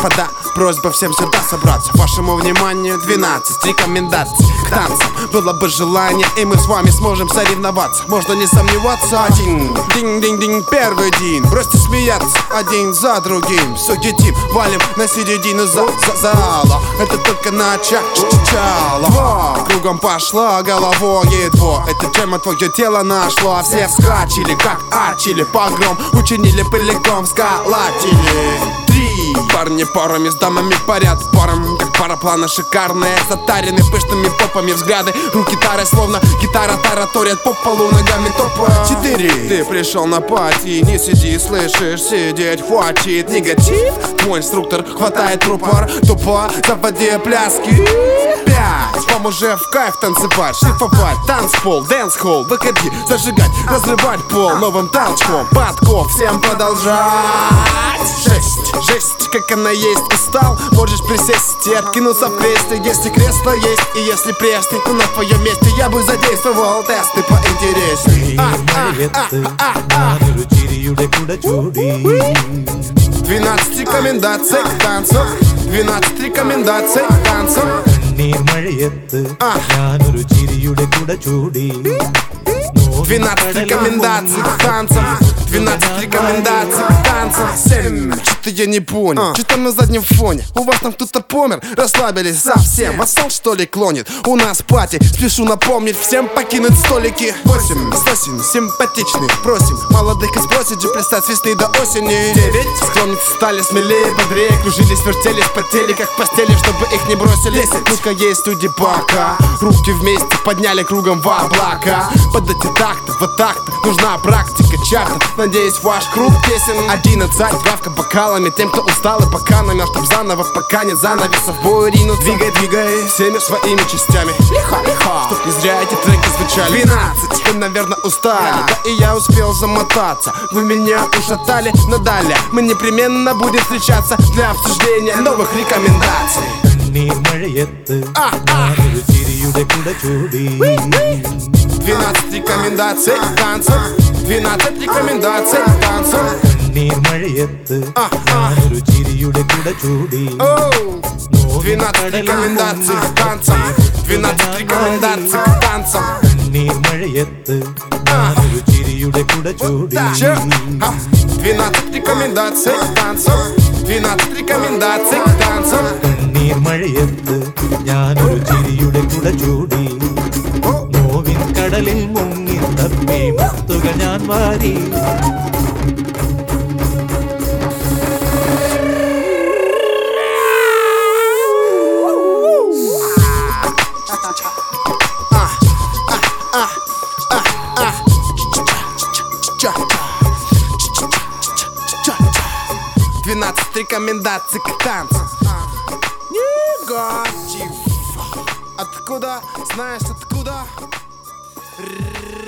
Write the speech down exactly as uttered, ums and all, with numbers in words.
господа, просьба всем сюда собраться. Вашему вниманию двенадцать рекомендаций к танцам. Было бы желание, и мы с вами сможем соревноваться. Можно не сомневаться. Один, динь-динь-динь, первый день. Бросьте смеяться один за другим. Все, детим, валим на середину за, за, зала. Это только начало. Два, кругом пошло, головой едво. Это тема твое тело нашло. Все вскочили, как ачили. Погром учинили, пыликом сколотили. Три, парни парами с дамами парят паром, как парапланы шикарные, затарены пышными попами взгляды. Руки тары, словно гитара тараторят по полу ногами топа. Четыре, ты пришел на пати, не сиди, слышишь, сидеть хватит. Негатив, твой инструктор хватает рупор, тупо заводи пляски. Пять, вам уже в кайф танцевать, шлифовать, танцпол, дэнс-холл. Выходи, зажигать, разрывать пол новым толчком. Подков, всем продолжать. Шесть, жесть, как она есть, устал, можешь присесть и откинуться в кресле. Если кресло есть и если пресный, то на твоем месте я бы задействовал тесты поинтересней. Двенадцать рекомендаций к танцу. Двенадцать рекомендаций к танцу. Двенадцать рекомендаций к танцам. Двенадцать рекомендаций к танцам. Семь. Что-то я не понял, что-то на заднем фоне. У вас там кто-то помер, расслабились совсем. Вас сон что ли клонит? У нас пати, спешу напомнить всем покинуть столики. Восемь. Сосен, симпатичный, просим молодых из просиджи плясать с весны до осени. Девять. Скромницы стали смелее, бодрее, кружились, вертелись, потели как в постели, чтобы их не бросили. Десять. Ну-ка есть люди пока, руки вместе подняли кругом в облака. Под эти такты, вот так-то нужна практика чарта. Надеюсь, ваш круг песен. Одиннадцать. Правка бокалами тем, кто устал и пока номер, чтоб заново, пока нет занавесов, бой ринут. Двигай, двигай всеми своими частями. Лихо, лихо, чтоб не зря эти треки звучали. Двенадцать. Вы, наверное, устали, да и я успел замотаться. Вы меня ушатали, но далее мы непременно будем встречаться для обсуждения новых рекомендаций. Двенадцать рекомендаций к танцу. Двенадцать рекомендаций к танцу. Двенадцать рекомендаций к танцам. Двенадцать рекомендаций к танцам. Двенадцать рекомендаций к танцам. Двенадцать рекомендаций к танцам. ഞാനൊരു ചിരിയുടെ കുട ചൂടി നോവിൻ കടലിൽ മുങ്ങി തപ്പി മുത്തുകൾ ഞാൻ വാരി двенадцать рекомендаций к танцам. Негатив. Откуда? Знаешь откуда?